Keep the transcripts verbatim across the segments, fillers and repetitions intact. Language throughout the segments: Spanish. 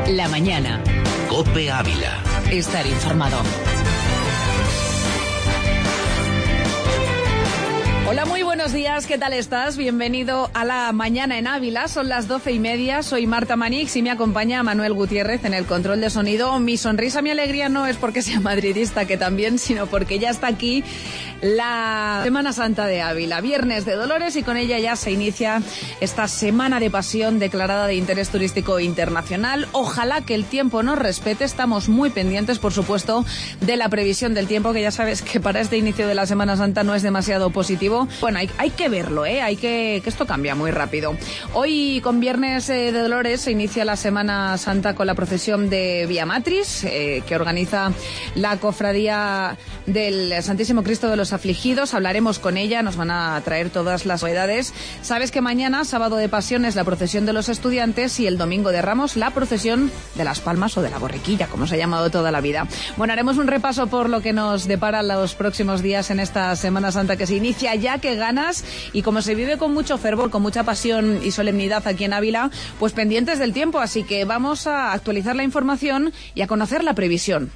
La mañana. COPE Ávila. Estar informado. Hola, muy buenos días, ¿qué tal estás? Bienvenido a La Mañana en Ávila, son las doce y media, soy Marta Manix y me acompaña Manuel Gutiérrez en el control de sonido. Mi sonrisa, mi alegría no es porque sea madridista, que también, sino porque ya está aquí la Semana Santa de Ávila, Viernes de Dolores, y con ella ya se inicia esta Semana de Pasión declarada de interés turístico internacional. Ojalá que el tiempo nos respete, estamos muy pendientes, por supuesto, de la previsión del tiempo, que ya sabes que para este inicio de la Semana Santa no es demasiado positivo. Bueno, hay, hay que verlo, ¿eh? Hay que, que esto cambia muy rápido. Hoy, con Viernes eh, de Dolores, se inicia la Semana Santa con la procesión de Vía Matris, eh, que organiza la Cofradía del Santísimo Cristo de los Afligidos. Hablaremos con ella, nos van a traer todas las novedades. Sabes que mañana, sábado de Pasión, es la procesión de los estudiantes y el domingo de Ramos, la procesión de las Palmas o de la Borriquilla, como se ha llamado toda la vida. Bueno, haremos un repaso por lo que nos depara los próximos días en esta Semana Santa que se inicia ya. Ya que ganas, y como se vive con mucho fervor, con mucha pasión y solemnidad aquí en Ávila, pues pendientes del tiempo, así que vamos a actualizar la información y a conocer la previsión.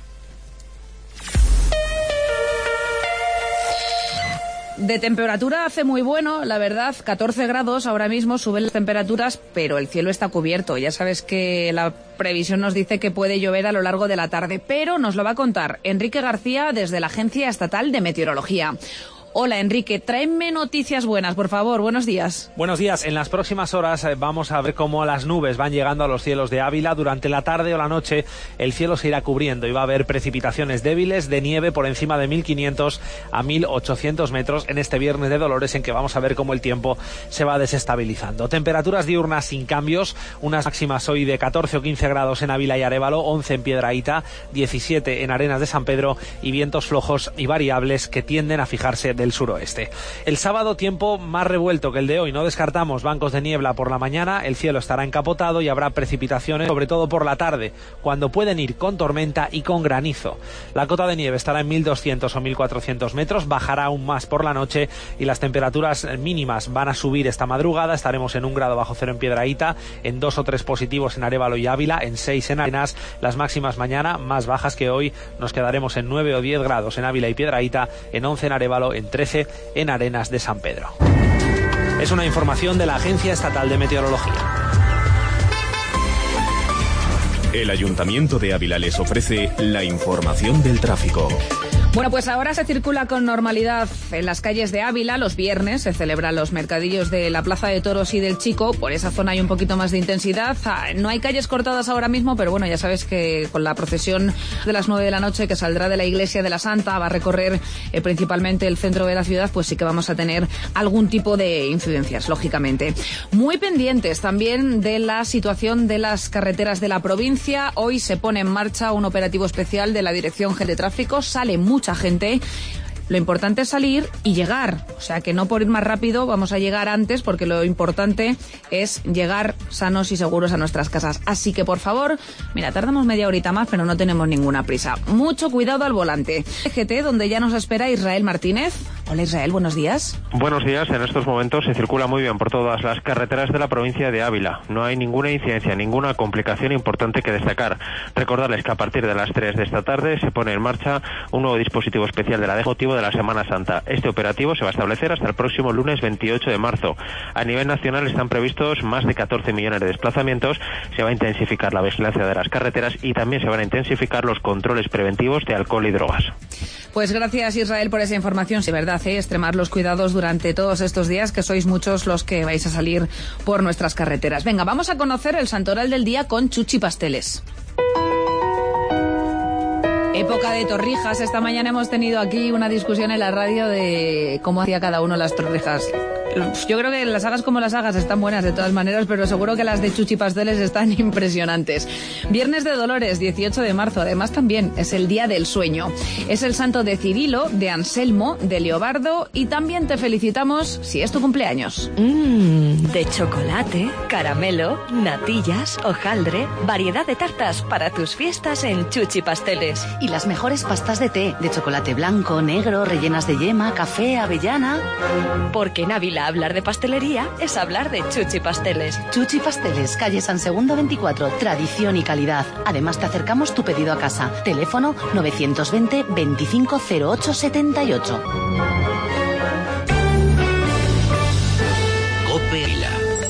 De temperatura hace muy bueno, la verdad, catorce grados ahora mismo, suben las temperaturas, pero el cielo está cubierto. Ya sabes que la previsión nos dice que puede llover a lo largo de la tarde, pero nos lo va a contar Enrique García desde la Agencia Estatal de Meteorología. Hola, Enrique, tráeme noticias buenas, por favor. Buenos días. Buenos días. En las próximas horas eh, vamos a ver cómo las nubes van llegando a los cielos de Ávila. Durante la tarde o la noche el cielo se irá cubriendo y va a haber precipitaciones débiles de nieve por encima de mil quinientos a mil ochocientos metros en este Viernes de Dolores, en que vamos a ver cómo el tiempo se va desestabilizando. Temperaturas diurnas sin cambios, unas máximas hoy de catorce o quince grados en Ávila y Arévalo, once en Piedrahíta, diecisiete en Arenas de San Pedro, y vientos flojos y variables que tienden a fijarse del suroeste. El sábado, tiempo más revuelto que el de hoy. No descartamos bancos de niebla por la mañana, el cielo estará encapotado y habrá precipitaciones, sobre todo por la tarde, cuando pueden ir con tormenta y con granizo. La cota de nieve estará en mil doscientos o mil cuatrocientos metros, bajará aún más por la noche y las temperaturas mínimas van a subir esta madrugada. Estaremos en un grado bajo cero en Piedrahíta, en dos o tres positivos en Arévalo y Ávila, en seis en Arenas. Las máximas mañana más bajas que hoy, nos quedaremos en nueve o diez grados en Ávila y Piedrahíta, en once en Arévalo, en trece en Arenas de San Pedro. Es una información de la Agencia Estatal de Meteorología. El Ayuntamiento de Ávila les ofrece la información del tráfico. Bueno, pues ahora se circula con normalidad en las calles de Ávila. Los viernes se celebran los mercadillos de la Plaza de Toros y del Chico. Por esa zona hay un poquito más de intensidad. No hay calles cortadas ahora mismo, pero bueno, ya sabes que con la procesión de las nueve de la noche que saldrá de la Iglesia de la Santa, va a recorrer eh, principalmente el centro de la ciudad, pues sí que vamos a tener algún tipo de incidencias, lógicamente. Muy pendientes también de la situación de las carreteras de la provincia. Hoy se pone en marcha un operativo especial de la Dirección General de Tráfico. Sale mucho mucha gente. Lo importante es salir y llegar, o sea que no por ir más rápido vamos a llegar antes, porque lo importante es llegar sanos y seguros a nuestras casas. Así que por favor, mira, tardamos media horita más, pero no tenemos ninguna prisa. Mucho cuidado al volante. G T, donde ya nos espera Israel Martínez. Hola Israel, buenos días. Buenos días, en estos momentos se circula muy bien por todas las carreteras de la provincia de Ávila. No hay ninguna incidencia, ninguna complicación importante que destacar. Recordarles que a partir de las tres de esta tarde se pone en marcha un nuevo dispositivo especial de la D G, motivo de la Semana Santa. Este operativo se va a establecer hasta el próximo lunes veintiocho de marzo. A nivel nacional están previstos más de catorce millones de desplazamientos. Se va a intensificar la vigilancia de las carreteras y también se van a intensificar los controles preventivos de alcohol y drogas. Pues gracias Israel por esa información. Sí, verdad, ¿eh? Extremar los cuidados durante todos estos días, que sois muchos los que vais a salir por nuestras carreteras. Venga, vamos a conocer el santoral del día con Chuchi Pasteles. Época de torrijas. Esta mañana hemos tenido aquí una discusión en la radio de cómo hacía cada uno las torrijas. Yo creo que las hagas como las hagas están buenas de todas maneras, pero seguro que las de Chuchi Pasteles están impresionantes. Viernes de Dolores, dieciocho de marzo. Además también es el día del sueño. Es el santo de Cirilo, de Anselmo, de Leobardo, y también te felicitamos si es tu cumpleaños. Mmm, de chocolate, caramelo, natillas, hojaldre, variedad de tartas para tus fiestas en Chuchi Pasteles. Y las mejores pastas de té, de chocolate blanco, negro, rellenas de yema, café, avellana. Porque en Ávila hablar de pastelería es hablar de Chuchi Pasteles. Chuchi Pasteles, calle San Segundo veinticuatro, tradición y calidad. calidad. Además, te acercamos tu pedido a casa. Teléfono novecientos veinte veinticinco cero ocho setenta y ocho. COPE Ávila.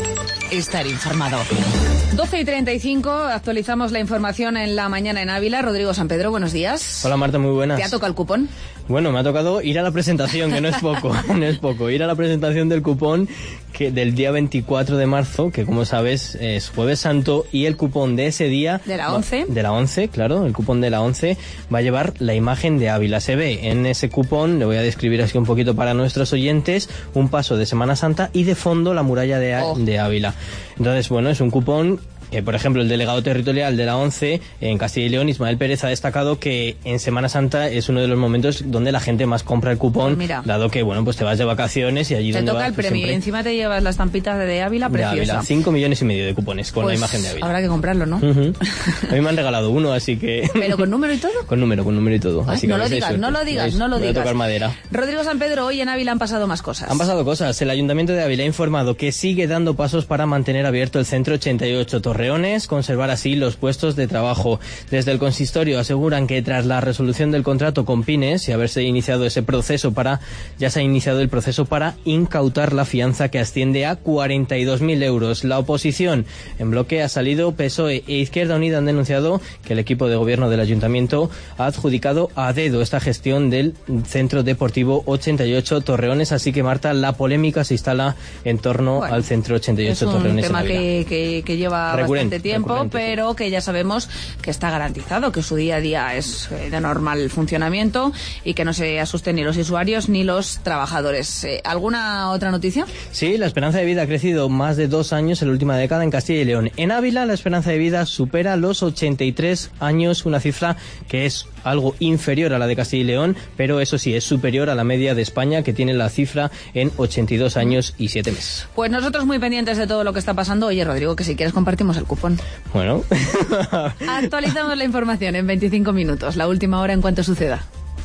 Estar informado. doce y treinta y cinco, actualizamos la información en la mañana en Ávila. Rodrigo San Pedro, buenos días. Hola Marta, muy buenas. ¿Te ha tocado el cupón? Bueno, me ha tocado ir a la presentación, que no es poco, no es poco. Ir a la presentación del cupón que del día veinticuatro de marzo, que como sabes es Jueves Santo, y el cupón de ese día... De la once. De la once, claro, el cupón de la once va a llevar la imagen de Ávila. Se ve en ese cupón, le voy a describir así un poquito para nuestros oyentes, un paso de Semana Santa y de fondo la muralla de, oh. de Ávila. Entonces, bueno, es un cupón... Eh, por ejemplo, el delegado territorial de la ONCE en Castilla y León, Ismael Pérez, ha destacado que en Semana Santa es uno de los momentos donde la gente más compra el cupón, pues dado que, bueno, pues te vas de vacaciones y allí te donde toca vas, el pues premio y encima te llevas las estampitas de Ávila, preciosa. De Ávila, cinco millones y medio de cupones con pues la imagen de Ávila. Habrá que comprarlo, ¿no? Uh-huh. A mí me han regalado uno, así que... ¿Pero con número y todo? Con número, con número y todo. Ay, así no, que lo digas, no lo digas, no lo digas, Voy a tocar madera. Rodrigo San Pedro, hoy en Ávila han pasado más cosas. Han pasado cosas. El Ayuntamiento de Ávila ha informado que sigue dando pasos para mantener abierto el Centro ochenta y ocho Torreones, conservar así los puestos de trabajo. Desde el consistorio aseguran que tras la resolución del contrato con Pines y haberse iniciado ese proceso para, ya se ha iniciado el proceso para incautar la fianza, que asciende a cuarenta y dos mil euros. La oposición en bloque ha salido. P S O E e Izquierda Unida han denunciado que el equipo de gobierno del Ayuntamiento ha adjudicado a dedo esta gestión del Centro Deportivo ochenta y ocho Torreones. Así que, Marta, la polémica se instala en torno bueno, al Centro ochenta y ocho Torreones. Es un tema que, que, que lleva recurrente, bastante tiempo, pero que ya sabemos que está garantizado, que su día a día es de normal funcionamiento y que no se asusten ni los usuarios ni los trabajadores. ¿Alguna otra noticia? Sí, la esperanza de vida ha crecido más de dos años en la última década en Castilla y León. En Ávila la esperanza de vida supera los ochenta y tres años, una cifra que es algo inferior a la de Castilla y León, pero eso sí, es superior a la media de España, que tiene la cifra en ochenta y dos años y siete meses. Pues nosotros muy pendientes de todo lo que está pasando. Oye, Rodrigo, que si quieres compartimos el cupón. Bueno... Actualizamos la información en veinticinco minutos, la última hora en cuanto suceda.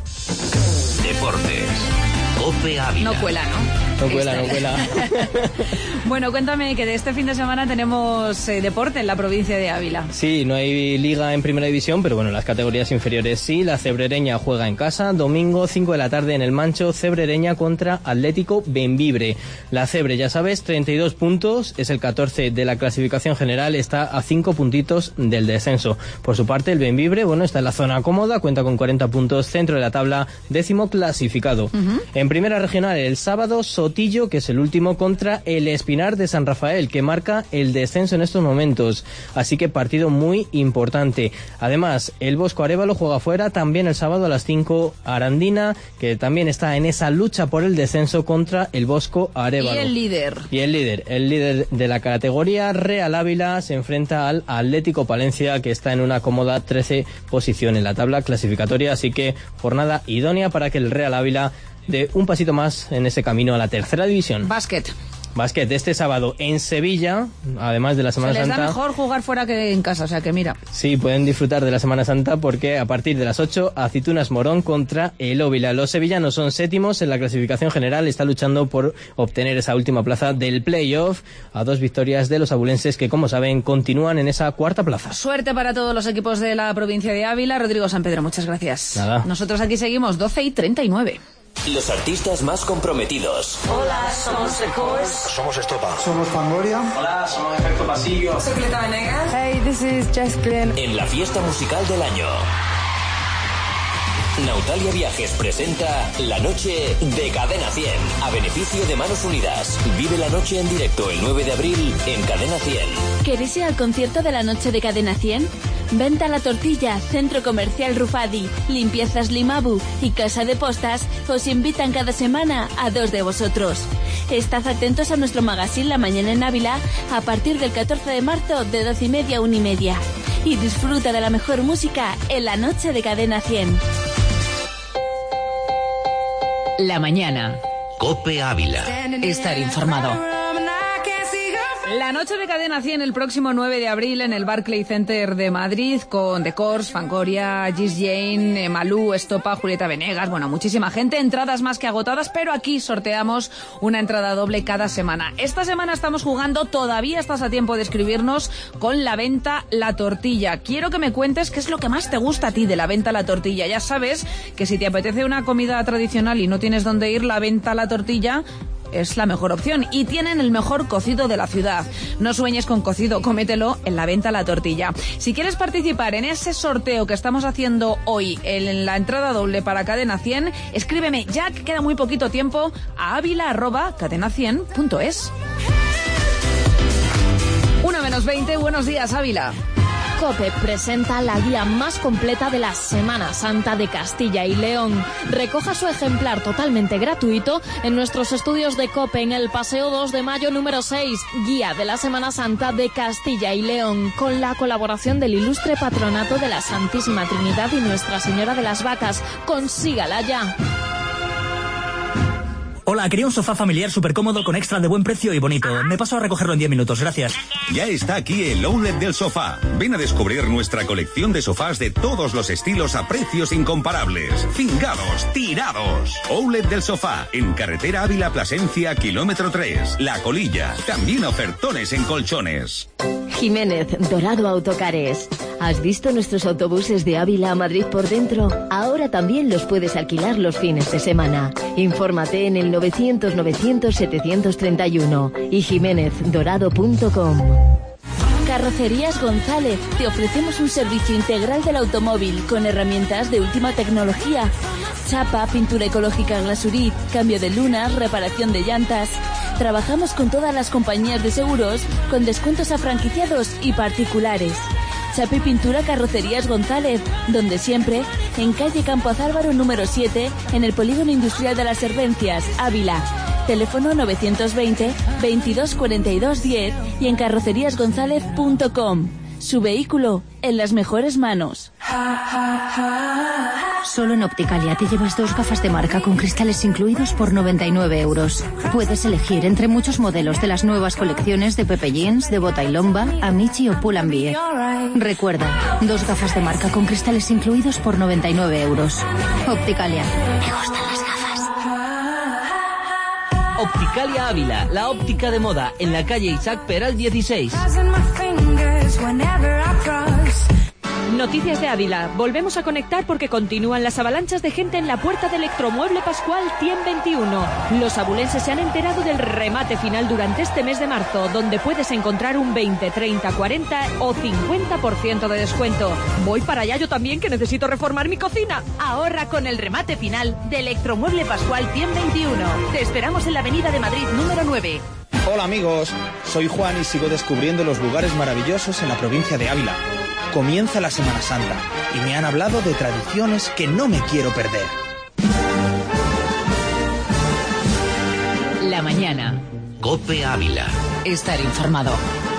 Deportes. COPE Ávila. No cuela, ¿no? No cuela, no cuela. Bueno, cuéntame que de este fin de semana tenemos eh, deporte en la provincia de Ávila. Sí, no hay liga en primera división, pero bueno, las categorías inferiores sí. La Cebrereña juega en casa, domingo cinco de la tarde en el Mancho, Cebrereña contra Atlético Bembibre. La Cebre, ya sabes, treinta y dos puntos, es el catorce de la clasificación general, está a cinco puntitos del descenso. Por su parte, el Bembibre, bueno, está en la zona cómoda, cuenta con cuarenta puntos, centro de la tabla, décimo clasificado. Uh-huh. En primera regional, el sábado, Sotillo, que es el último, contra el Espinar de San Rafael, que marca el descenso en estos momentos. Así que partido muy importante. Además, el Bosco Arévalo juega fuera también el sábado a las cinco. Arandina, que también está en esa lucha por el descenso, contra el Bosco Arévalo. Y el líder. Y el líder, el líder de la categoría, Real Ávila, se enfrenta al Atlético Palencia, que está en una cómoda trece posición en la tabla clasificatoria. Así que jornada idónea para que el Real Ávila de un pasito más en ese camino a la tercera división. Básquet. Básquet este sábado en Sevilla, además de la Semana Se les Santa. da mejor jugar fuera que en casa, o sea que mira. Sí, pueden disfrutar de la Semana Santa porque a partir de las ocho, Aceitunas Morón contra el Óvila. Los sevillanos son séptimos en la clasificación general, está luchando por obtener esa última plaza del playoff, a dos victorias de los abulenses, que, como saben, continúan en esa cuarta plaza. Suerte para todos los equipos de la provincia de Ávila. Rodrigo San Pedro, muchas gracias. Nada. Nosotros aquí seguimos, doce y treinta y nueve. Los artistas más comprometidos. Hola, somos The Course. Somos Estopa. Somos Fangoria. Hola, somos Efecto Pasillo. Soy Cleta Venegas. Hey, this is Jess Glynn. En la fiesta musical del año, Nautalia Viajes presenta La Noche de Cadena cien, a beneficio de Manos Unidas. Vive la noche en directo el nueve de abril en Cadena cien. ¿Queréis ir al concierto de la Noche de Cadena cien? Venta La Tortilla, Centro Comercial Rufadi, Limpiezas Limabu y Casa de Postas os invitan cada semana a dos de vosotros. Estad atentos a nuestro magazine La Mañana en Ávila a partir del catorce de marzo de doce y media a una y media. Y disfruta de la mejor música en la Noche de Cadena cien. La mañana. COPE Ávila. Estar informado. La noche de Cadena cien el próximo nueve de abril en el Barclays Center de Madrid con The Corrs, Fangoria, Gis Jane, Malú, Estopa, Julieta Venegas, bueno, muchísima gente, entradas más que agotadas, pero aquí sorteamos una entrada doble cada semana. Esta semana estamos jugando, todavía estás a tiempo de escribirnos, con La Venta La Tortilla. Quiero que me cuentes qué es lo que más te gusta a ti de La Venta La Tortilla. Ya sabes que si te apetece una comida tradicional y no tienes dónde ir, La Venta La Tortilla es la mejor opción y tienen el mejor cocido de la ciudad. No sueñes con cocido, cómetelo en La Venta La Tortilla. Si quieres participar en ese sorteo que estamos haciendo hoy en la entrada doble para Cadena cien, escríbeme ya, que queda muy poquito tiempo, a avila arroba cadena cien punto es. Una menos veinte, buenos días, Ávila. COPE presenta la guía más completa de la Semana Santa de Castilla y León. Recoja su ejemplar totalmente gratuito en nuestros estudios de COPE en el Paseo dos de Mayo número seis. Guía de la Semana Santa de Castilla y León, con la colaboración del ilustre patronato de la Santísima Trinidad y Nuestra Señora de las Vacas. Consígala ya. Hola, quería un sofá familiar súper cómodo con extra de buen precio y bonito. Me paso a recogerlo en diez minutos, gracias. Ya está aquí el Outlet del Sofá. Ven a descubrir nuestra colección de sofás de todos los estilos a precios incomparables. Fingados, tirados. Outlet del Sofá, en carretera Ávila Plasencia, kilómetro tres. La Colilla. También ofertones en colchones. Jiménez, Dorado Autocares. ¿Has visto nuestros autobuses de Ávila a Madrid por dentro? Ahora también los puedes alquilar los fines de semana. Infórmate en el novecientos novecientos setecientos treinta y uno y jiménez dorado punto com. Carrocerías González. Te ofrecemos un servicio integral del automóvil con herramientas de última tecnología. Chapa, pintura ecológica glasurit, cambio de lunas, reparación de llantas. Trabajamos con todas las compañías de seguros con descuentos a franquiciados y particulares. Chapa y pintura Carrocerías González, donde siempre, en calle Campo Álvaro número siete, en el Polígono Industrial de las Servencias, Ávila. Teléfono novecientos veinte, veintidós cuarenta y dos diez y en carrocerías gonzález punto com. Su vehículo en las mejores manos. Solo en Opticalia te llevas dos gafas de marca con cristales incluidos por noventa y nueve euros. Puedes elegir entre muchos modelos de las nuevas colecciones de Pepe Jeans, de Bota y Lomba, Amici o Pull&Bear. Recuerda, dos gafas de marca con cristales incluidos por noventa y nueve euros. Opticalia. Me gustan las gafas. Opticalia Ávila, la óptica de moda, en la calle Isaac Peral dieciséis. Noticias de Ávila. Volvemos a conectar porque continúan las avalanchas de gente en la puerta de Electromueble Pascual cien veintiuno. Los abulenses se han enterado del remate final durante este mes de marzo, donde puedes encontrar un veinte, treinta, cuarenta o cincuenta por ciento de descuento. Voy para allá yo también, que necesito reformar mi cocina. Ahorra con el remate final de Electromueble Pascual cien veintiuno. Te esperamos en la Avenida de Madrid número nueve. Hola amigos, soy Juan y sigo descubriendo los lugares maravillosos en la provincia de Ávila. Comienza la Semana Santa y me han hablado de tradiciones que no me quiero perder. La mañana. COPE Ávila. Estar informado.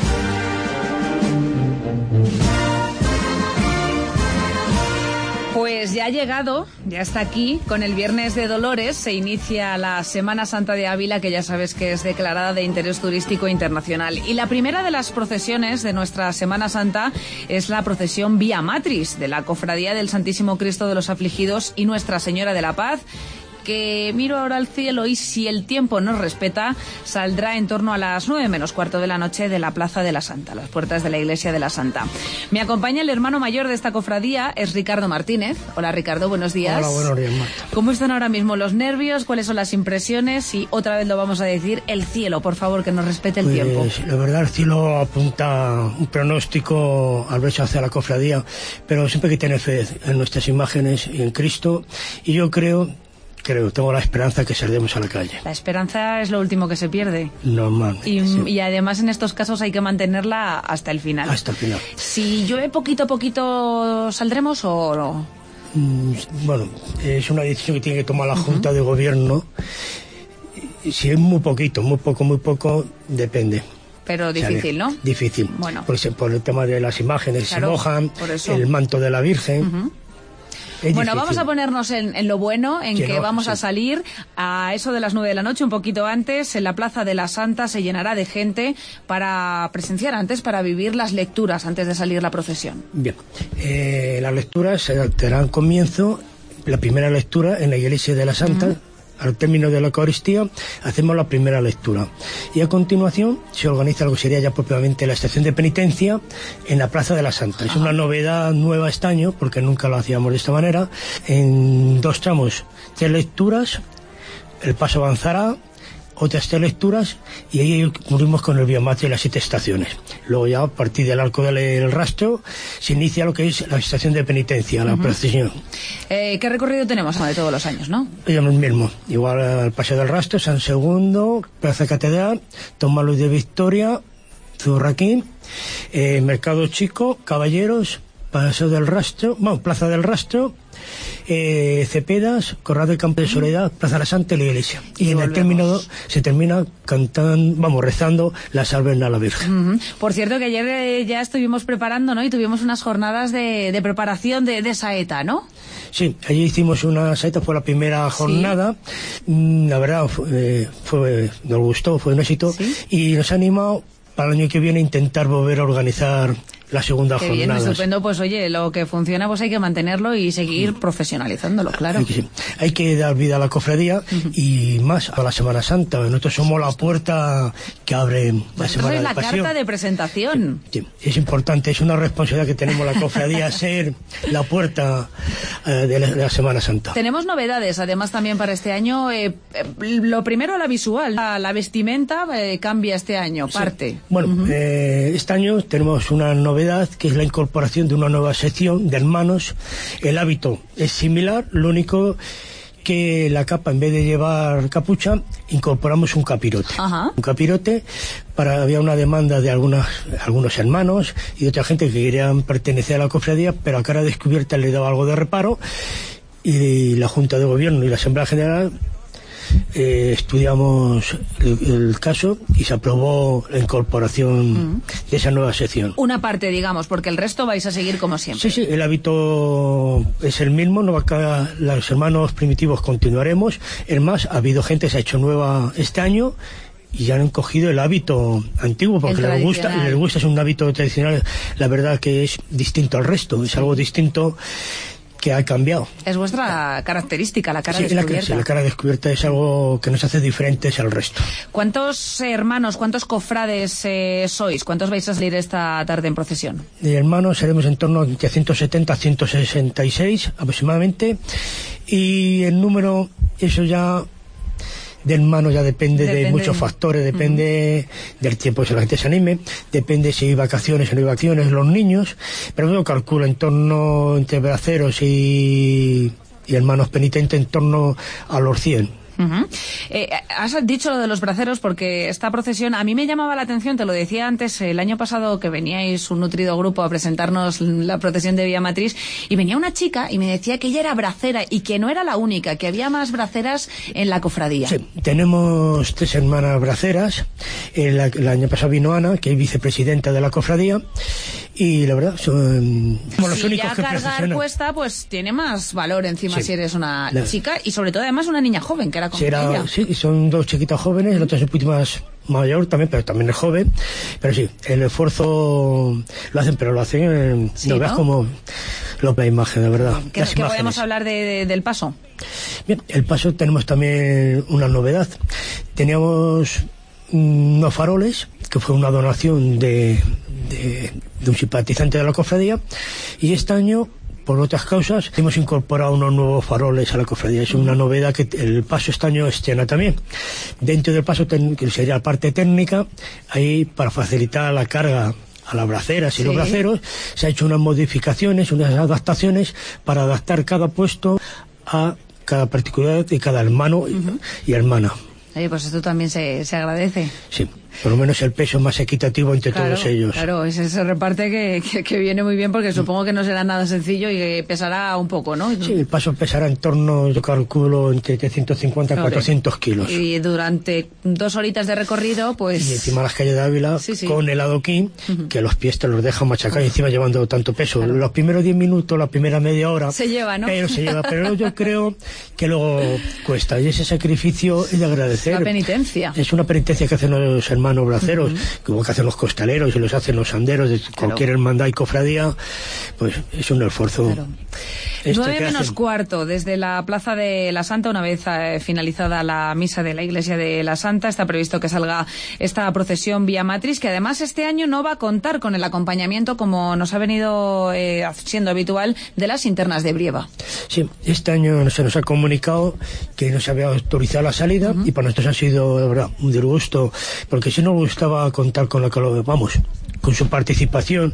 Pues ya ha llegado, ya está aquí, con el Viernes de Dolores, se inicia la Semana Santa de Ávila, que ya sabes que es declarada de interés turístico internacional. Y la primera de las procesiones de nuestra Semana Santa es la procesión Vía Matris, de la Cofradía del Santísimo Cristo de los Afligidos y Nuestra Señora de la Paz, que miro ahora al cielo y si el tiempo nos respeta, saldrá en torno a las nueve menos cuarto de la noche de la Plaza de la Santa, las puertas de la Iglesia de la Santa. Me acompaña el hermano mayor de esta cofradía, es Ricardo Martínez. Hola Ricardo, buenos días. Hola, buenos días, Marta. ¿Cómo están ahora mismo los nervios? ¿Cuáles son las impresiones? Y otra vez lo vamos a decir, el cielo, por favor, que nos respete el pues, tiempo. La verdad, el cielo apunta un pronóstico al verse hacia la cofradía, pero siempre hay que tener fe en nuestras imágenes y en Cristo, y yo creo... Creo, tengo la esperanza que saldremos a la calle. La esperanza es lo último que se pierde. Normal. Y, sí. y además en estos casos hay que mantenerla hasta el final. Hasta el final. Si llueve poquito a poquito, ¿saldremos o no? Mm, bueno, es una decisión que tiene que tomar la Junta uh-huh. de Gobierno. Si es muy poquito, muy poco, muy poco, depende. Pero difícil, o sea, ¿no? Difícil. Bueno. Por, por el tema de las imágenes, claro, se mojan, por eso. El manto de la Virgen... Uh-huh. Es bueno, difícil. vamos a ponernos en, en lo bueno, en Sí, que no, vamos sí. a salir a eso de las nueve de la noche, un poquito antes, en la Plaza de la Santa se llenará de gente para presenciar antes, para vivir las lecturas antes de salir la procesión. Bien, eh, las lecturas se darán comienzo, la primera lectura en la Iglesia de la Santa. Uh-huh. Al término de la Eucaristía hacemos la primera lectura y a continuación se organiza lo que sería ya propiamente la estación de penitencia en la Plaza de la Santa. Es una novedad nueva este año porque nunca lo hacíamos de esta manera. En dos tramos, tres lecturas, el paso avanzará, otras tres lecturas y ahí cubrimos con el biomate de las siete estaciones. Luego ya a partir del arco del rastro se inicia lo que es la estación de penitencia, la uh-huh. procesión. Eh, ¿Qué recorrido tenemos de todos los años, no? Es lo mismo, igual al paseo del rastro, San Segundo, Plaza Catedral, Tomás Luis de Victoria, Zurraquín, eh, Mercado Chico, Caballeros, Paseo del Rastro, bueno, Plaza del Rastro, eh, Cepedas, Corral del Campo de Soledad, Plaza de la Santa y la Iglesia. Y, y en volvemos. El término se termina cantando, vamos, rezando la Salve a la Virgen. Uh-huh. Por cierto, que ayer eh, ya estuvimos preparando, ¿no? Y tuvimos unas jornadas de, de preparación de, de saeta, ¿no? Sí, allí hicimos una saeta, fue la primera jornada. Sí. La verdad, fue, fue, nos gustó, fue un éxito. ¿Sí? Y nos ha animado para el año que viene intentar volver a organizar la segunda Qué jornada. Bien, estupendo, pues oye, lo que funciona pues hay que mantenerlo y seguir mm. profesionalizándolo, claro. Hay que, sí. hay que dar vida a la cofradía uh-huh. y más a la Semana Santa. Nosotros somos la puerta que abre la pues Semana es de la Pasión. Carta de presentación. Sí, sí, es importante, es una responsabilidad que tenemos la cofradía, ser la puerta eh, de, la, de la Semana Santa. Tenemos novedades, además también para este año. Eh, eh, lo primero, la visual, la, la vestimenta eh, cambia este año, parte. Sí. Bueno, uh-huh. eh, este año tenemos una novedad que es la incorporación de una nueva sección de hermanos. El hábito es similar, lo único que la capa, en vez de llevar capucha, incorporamos un capirote. Ajá. Un capirote, para había una demanda de algunas, algunos hermanos y de otra gente que querían pertenecer a la cofradía, pero a cara descubierta le daba algo de reparo y la Junta de Gobierno y la Asamblea General Eh, estudiamos el, el caso y se aprobó la incorporación mm. de esa nueva sección. Una parte, digamos, porque el resto vais a seguir como siempre. Sí, sí, el hábito es el mismo, no va a, los hermanos primitivos continuaremos. Es más, ha habido gente que se ha hecho nueva este año y ya han cogido el hábito antiguo porque les gusta, les gusta, es un hábito tradicional, la verdad que es distinto al resto, es algo distinto que ha cambiado. Es vuestra característica, la cara sí, descubierta. La, sí, la cara descubierta es algo que nos hace diferentes al resto. ¿Cuántos hermanos, cuántos cofrades eh, sois? ¿Cuántos vais a salir esta tarde en procesión? De hermanos seremos en torno a ciento setenta a ciento sesenta y seis aproximadamente. Y el número, eso ya de hermanos ya depende, depende de muchos factores, depende uh-huh. del tiempo que la gente se anime, depende si hay vacaciones o no hay vacaciones, los niños, pero yo calculo en torno entre braceros y, y hermanos penitentes en torno a los cien. Uh-huh. Eh, has dicho lo de los braceros porque esta procesión a mí me llamaba la atención, te lo decía antes, el año pasado que veníais un nutrido grupo a presentarnos la procesión de Vía Matriz y venía una chica y me decía que ella era bracera y que no era la única, que había más braceras en la cofradía. Sí, tenemos tres hermanas braceras. El, el año pasado vino Ana, que es vicepresidenta de la cofradía, y la verdad son como los si únicos ya que cargar procesionan. Cuesta, pues tiene más valor encima sí. si eres una la... chica y sobre todo además una niña joven que era como Será, ella. Sí, son dos chiquitas jóvenes, el otro es un poquito más mayor también, pero también es joven. Pero sí, el esfuerzo lo hacen, pero lo hacen, sí, no, ¿no? Veas como lo la imagen, de verdad. ¿Qué, ¿qué podemos hablar de, de, del paso? Bien, el paso tenemos también una novedad. Teníamos unos faroles, que fue una donación de, de, de un simpatizante de la cofradía, y este año, por otras causas, hemos incorporado unos nuevos faroles a la cofradía. Es una novedad que el paso este año estrena también. Dentro del paso, que sería la parte técnica, ahí para facilitar la carga a las braceras y sí. los braceros, se ha hecho unas modificaciones, unas adaptaciones para adaptar cada puesto a cada particularidad de cada hermano uh-huh. y hermana. Oye, pues esto también se, se agradece. Sí. por lo menos el peso más equitativo entre claro, todos ellos. Claro, es ese reparte que, que, que viene muy bien, porque supongo que no será nada sencillo y que pesará un poco, ¿no? Sí, el paso pesará en torno, yo calculo, entre trescientos cincuenta y cuatrocientos kilos. Y durante dos horitas de recorrido, pues... Y encima las calles de Ávila, sí, sí. con el adoquín, uh-huh. que los pies te los dejan machacar, uh-huh. y encima llevando tanto peso. Claro. Los primeros diez minutos, la primera media hora... Se lleva, ¿no? Pero se lleva, pero yo creo que luego cuesta. Y ese sacrificio es de agradecer. La penitencia. Es una penitencia que hacen los hermanos braceros, uh-huh. como que hacen los costaleros y los hacen los anderos de claro. cualquier hermandad y cofradía, pues es un esfuerzo. Claro. Nueve menos hacen... cuarto, desde la Plaza de la Santa, una vez eh, finalizada la misa de la Iglesia de la Santa, está previsto que salga esta procesión Vía Matriz, que además este año no va a contar con el acompañamiento, como nos ha venido eh, siendo habitual, de las internas de Brieva. Sí, este año se nos ha comunicado que no se había autorizado la salida, uh-huh. y para nosotros ha sido, de verdad, un disgusto, porque si no gustaba contar con la que lo vamos... con su participación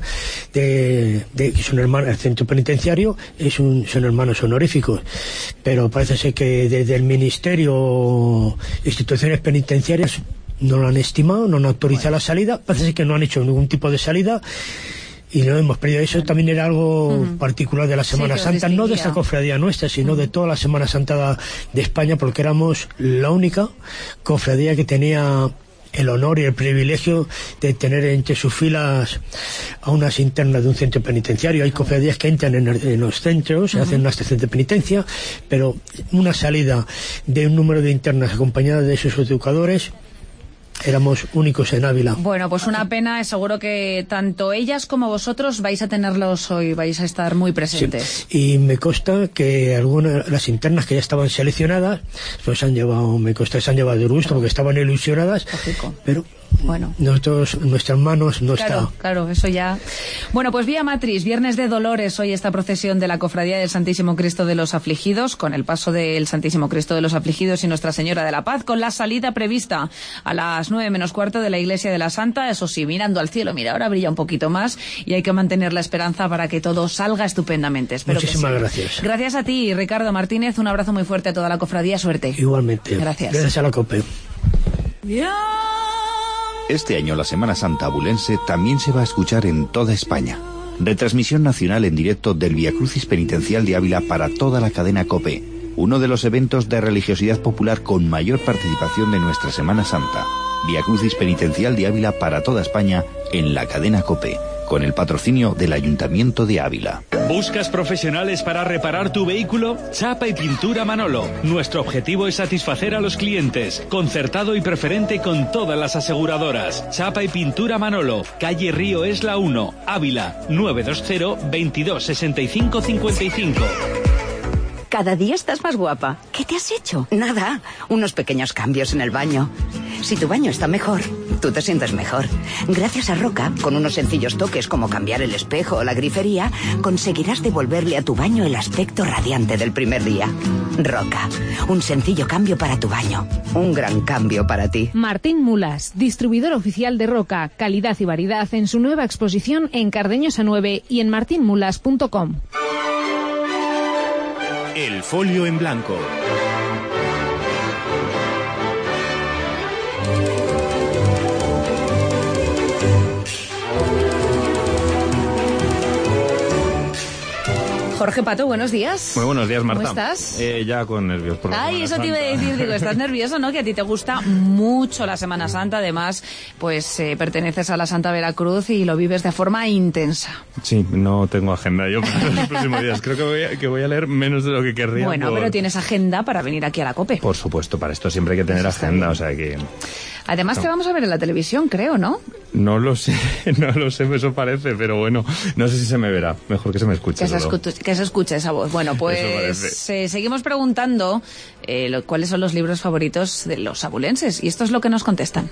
de, de que son hermanos, el centro penitenciario es un, son hermanos honoríficos, pero parece ser que desde el ministerio, instituciones penitenciarias no lo han estimado, no han autorizado bueno. la salida, parece ser que no han hecho ningún tipo de salida y no hemos perdido. Eso también era algo uh-huh. particular de la Semana sí, Santa, no de esta cofradía nuestra, sino uh-huh. de toda la Semana Santa de España, porque éramos la única cofradía que tenía el honor y el privilegio de tener entre sus filas a unas internas de un centro penitenciario. Hay cofradías que entran en, en los centros, uh-huh. hacen una estación de penitencia, pero una salida de un número de internas acompañadas de sus educadores, éramos únicos en Ávila. Bueno, pues una pena, seguro que tanto ellas como vosotros vais a tenerlos hoy, vais a estar muy presentes. Sí. Y me consta que algunas, las internas que ya estaban seleccionadas, pues han llevado, me consta que se han llevado de gusto, porque estaban ilusionadas, lógico. Pero bueno, nosotros, nuestras manos no claro, está. Claro, eso ya. Bueno, pues Vía Matriz, Viernes de Dolores, hoy esta procesión de la Cofradía del Santísimo Cristo de los Afligidos, con el paso del Santísimo Cristo de los Afligidos y Nuestra Señora de la Paz, con la salida prevista a las nueve menos cuarto de la Iglesia de la Santa, eso sí, mirando al cielo. Mira, ahora brilla un poquito más y hay que mantener la esperanza para que todo salga estupendamente. Espero Muchísimas que sí. gracias. Gracias a ti, Ricardo Martínez, un abrazo muy fuerte a toda la cofradía, suerte. Igualmente. Gracias. Gracias a la COPE. Este año la Semana Santa abulense también se va a escuchar en toda España. Retransmisión nacional en directo del Vía Crucis Penitencial de Ávila para toda la cadena COPE, uno de los eventos de religiosidad popular con mayor participación de nuestra Semana Santa. Vía Crucis Penitencial de Ávila para toda España en la cadena COPE, con el patrocinio del Ayuntamiento de Ávila. ¿Buscas profesionales para reparar tu vehículo? Chapa y Pintura Manolo. Nuestro objetivo es satisfacer a los clientes. Concertado y preferente con todas las aseguradoras. Chapa y Pintura Manolo. Calle Río Esla uno, Ávila. nueve dos cero, veintidós, sesenta y cinco, cincuenta y cinco. Cada día estás más guapa. ¿Qué te has hecho? Nada, unos pequeños cambios en el baño. Si tu baño está mejor, tú te sientes mejor. Gracias a Roca, con unos sencillos toques como cambiar el espejo o la grifería, conseguirás devolverle a tu baño el aspecto radiante del primer día. Roca, un sencillo cambio para tu baño. Un gran cambio para ti. Martín Mulas, distribuidor oficial de Roca. Calidad y variedad en su nueva exposición en Cardeñosa nueve y en martin mulas punto com. El folio en blanco. Jorge Pato, buenos días. Muy buenos días, Marta. ¿Cómo estás? Eh, ya con nervios. Por la Ay, Semana eso te iba a Santa. decir, digo, estás nervioso, ¿no? Que a ti te gusta mucho la Semana Santa, además, pues eh, perteneces a la Santa Veracruz y lo vives de forma intensa. Sí, no tengo agenda yo para los próximos días. Creo que voy, a, que voy a leer menos de lo que querría. Bueno, por... pero tienes agenda para venir aquí a la COPE. Por supuesto, para esto siempre hay que tener Eso agenda, o sea que... Además, no. te vamos a ver en la televisión, creo, ¿no? No lo sé, no lo sé, eso parece, pero bueno, no sé si se me verá. Mejor que se me escuche. Que se, escu que se escuche esa voz. Bueno, pues eh, seguimos preguntando eh, lo, cuáles son los libros favoritos de los abulenses. Y esto es lo que nos contestan.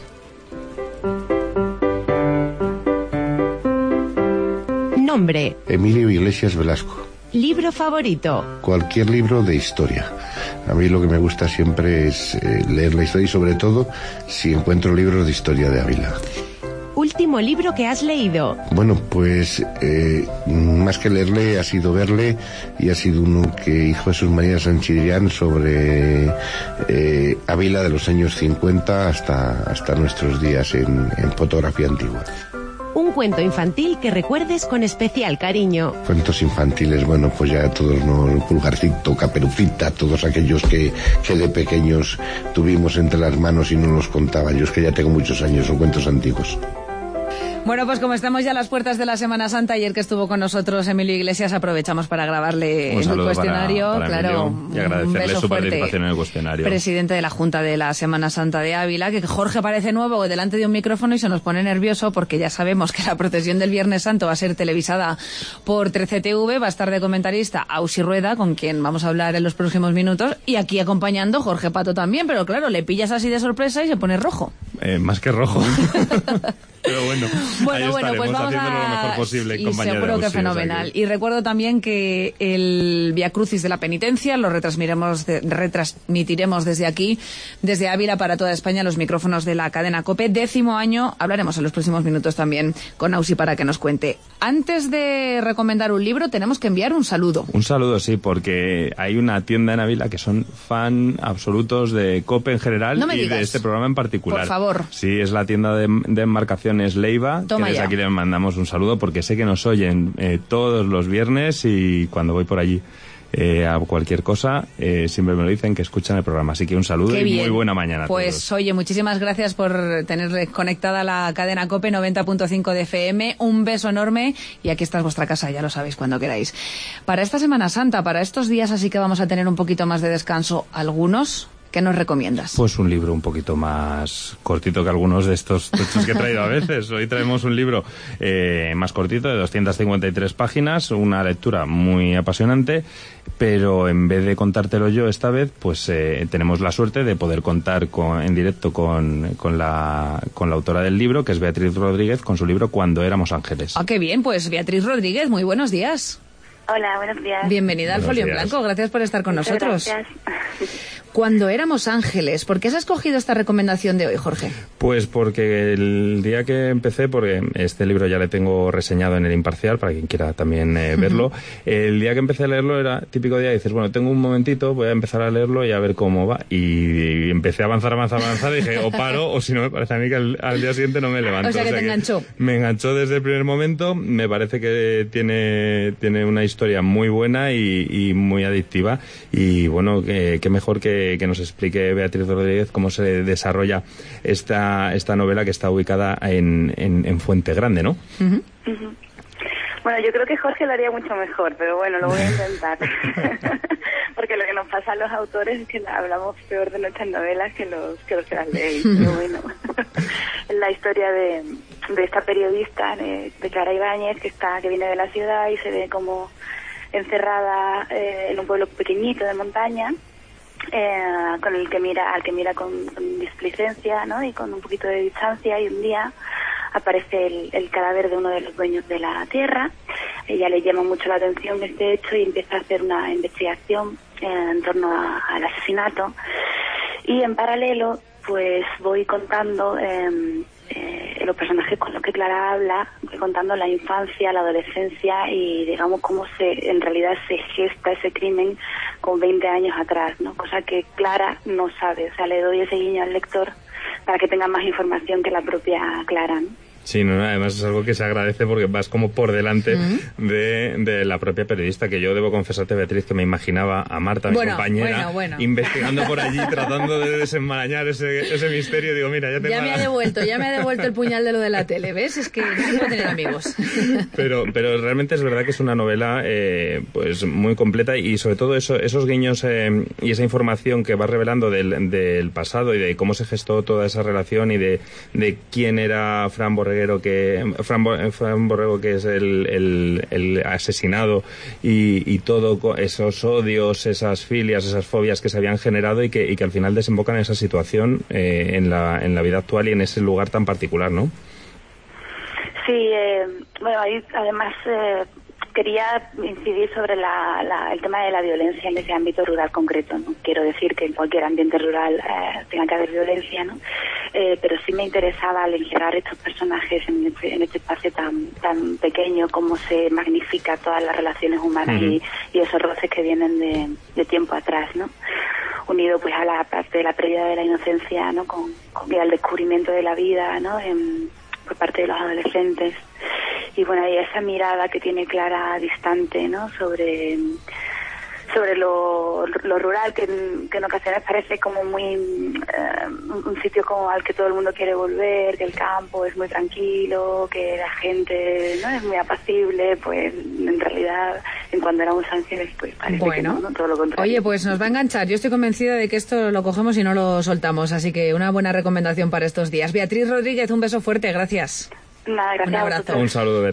Nombre. Emilio Iglesias Velasco. Libro favorito. Cualquier libro de historia. A mí lo que me gusta siempre es eh, leer la historia y sobre todo si encuentro libros de historia de Ávila. último libro que has leído? Bueno, pues eh, más que leerle ha sido verle, y ha sido uno que hizo Jesús María Sanchidrián sobre eh, Ávila de los años cincuenta hasta, hasta nuestros días en, en fotografía antigua. Un cuento infantil que recuerdes con especial cariño. Cuentos infantiles, bueno, pues ya todos, ¿no? Pulgarcito, Caperucita, todos aquellos que, que de pequeños tuvimos entre las manos y no los contaba. Yo es que ya tengo muchos años, son cuentos antiguos. Bueno, pues como estamos ya a las puertas de la Semana Santa, ayer que estuvo con nosotros Emilio Iglesias, aprovechamos para grabarle un el cuestionario. Para, para claro, Emilio, y agradecerle su participación en el cuestionario. Presidente de la Junta de la Semana Santa de Ávila, que Jorge parece nuevo delante de un micrófono y se nos pone nervioso porque ya sabemos que la procesión del Viernes Santo va a ser televisada por trece T V, va a estar de comentarista Ausi Rueda, con quien vamos a hablar en los próximos minutos, y aquí acompañando Jorge Pato también, pero claro, le pillas así de sorpresa y se pone rojo. Eh, más que rojo. Pero bueno, bueno, ahí bueno, estaremos pues vamos haciéndolo a... lo mejor posible en y compañía seguro de que Ausi, fenomenal. O sea que... Y recuerdo también que el Vía Crucis de la Penitencia lo retransmitiremos, de, retransmitiremos desde aquí, desde Ávila para toda España, los micrófonos de la cadena COPE. Décimo año, hablaremos en los próximos minutos también con Ausi para que nos cuente. Antes de recomendar un libro, tenemos que enviar un saludo. Un saludo, sí, porque hay una tienda en Ávila que son fan absolutos de COPE en general no me y digas. de este programa en particular. Por favor. Sí, es la tienda de, de embarcaciones Leiva. Toma que desde ya. aquí les mandamos un saludo porque sé que nos oyen eh, todos los viernes, y cuando voy por allí eh, a cualquier cosa eh, siempre me lo dicen, que escuchan el programa. Así que un saludo. Qué y bien. muy buena mañana a Pues todos. oye, muchísimas gracias por tener conectada la cadena COPE noventa punto cinco de F M. Un beso enorme, y aquí está vuestra casa, ya lo sabéis, cuando queráis. Para esta Semana Santa, para estos días así que vamos a tener un poquito más de descanso, algunos... ¿Qué nos recomiendas? Pues un libro un poquito más cortito que algunos de estos tochos que he traído a veces. Hoy traemos un libro eh, más cortito, de doscientas cincuenta y tres páginas, una lectura muy apasionante, pero en vez de contártelo yo esta vez, pues eh, tenemos la suerte de poder contar con, en directo con, con, la, con la autora del libro, que es Beatriz Rodríguez, con su libro Cuando éramos ángeles. Ah, qué bien, pues Beatriz Rodríguez, muy buenos días. Hola, buenos días. Bienvenida al Buenos Folio en días. Blanco, gracias por estar con Muchas nosotros. Gracias. Cuando éramos ángeles, ¿por qué has escogido esta recomendación de hoy, Jorge? Pues porque el día que empecé, porque este libro ya le tengo reseñado en El Imparcial, para quien quiera también eh, verlo, uh-huh. El día que empecé a leerlo era típico día, dices, bueno, tengo un momentito, voy a empezar a leerlo y a ver cómo va. Y, y empecé a avanzar, avanzar, avanzar, y dije, o paro, o si no, me parece a mí que al, al día siguiente no me levanto. O sea, que o sea te que enganchó. Me enganchó desde el primer momento, me parece que tiene, tiene una historia muy buena y, y muy adictiva, y bueno, qué que mejor que, que nos explique Beatriz Rodríguez cómo se desarrolla esta esta novela, que está ubicada en, en, en Fuente Grande, ¿no? Uh-huh. Uh-huh. Bueno, yo creo que Jorge lo haría mucho mejor, pero bueno, lo voy a intentar. Porque lo que nos pasa a los autores es que hablamos peor de nuestras novelas que los que, los que las leéis. Pero bueno, es la historia de, de esta periodista, de, de Clara Ibáñez, que está que viene de la ciudad y se ve como encerrada eh, en un pueblo pequeñito de montaña, eh, con el que mira al que mira con, con displicencia, ¿no? Y con un poquito de distancia, y un día aparece el, el cadáver de uno de los dueños de la tierra. Ella le llama mucho la atención este hecho y empieza a hacer una investigación eh, en torno a, al asesinato, y en paralelo pues voy contando eh, eh, los personajes con los que Clara habla, voy contando la infancia, la adolescencia y digamos cómo se en realidad se gesta ese crimen con veinte años atrás, ¿no? Cosa que Clara no sabe, o sea, le doy ese guiño al lector para que tenga más información que la propia Clara, ¿no? Sí, no, además es algo que se agradece porque vas como por delante uh-huh. de, de la propia periodista, que yo debo confesarte, Beatriz, que me imaginaba a Marta, bueno, mi compañera, bueno, bueno. investigando por allí, tratando de desenmarañar ese, ese misterio. Digo, mira, ya tengo... Ya me ha devuelto, ya me ha devuelto el puñal de lo de la tele, ¿ves? Es que no puedo tener amigos. Pero, pero realmente es verdad que es una novela eh, pues muy completa, y sobre todo eso, esos guiños eh, y esa información que vas revelando del, del pasado y de cómo se gestó toda esa relación, y de, de quién era Fran Borrego, que Fran, Fran Borrego, que es el, el, el asesinado, y, y todo esos odios, esas filias, esas fobias que se habían generado, y que, y que al final desembocan en esa situación eh, en, la, en la vida actual y en ese lugar tan particular, ¿no? Sí, eh, bueno, ahí además eh, quería incidir sobre la, la, el tema de la violencia en ese ámbito rural concreto. No quiero decir que en cualquier ambiente rural eh, tenga que haber violencia, ¿no? Eh, pero sí me interesaba al encerrar estos personajes en este, en este espacio tan tan pequeño, cómo se magnifica todas las relaciones humanas uh-huh. y, y esos roces que vienen de, de tiempo atrás, ¿no? Unido pues a la parte de la pérdida de la inocencia, ¿no? Con, con y al descubrimiento de la vida, ¿no? En, por parte de los adolescentes. Y bueno, y esa mirada que tiene Clara distante, ¿no? Sobre sobre lo, lo rural, que, que en ocasiones parece como muy eh, un sitio como al que todo el mundo quiere volver, que el campo es muy tranquilo, que la gente no es muy apacible, pues en realidad en cuando éramos ángeles pues parece bueno, que no, no, todo lo contrario. Oye, pues nos va a enganchar. Yo estoy convencida de que esto lo cogemos y no lo soltamos, así que una buena recomendación para estos días. Beatriz Rodríguez, un beso fuerte, gracias. Nada, gracias. Un abrazo. Un saludo.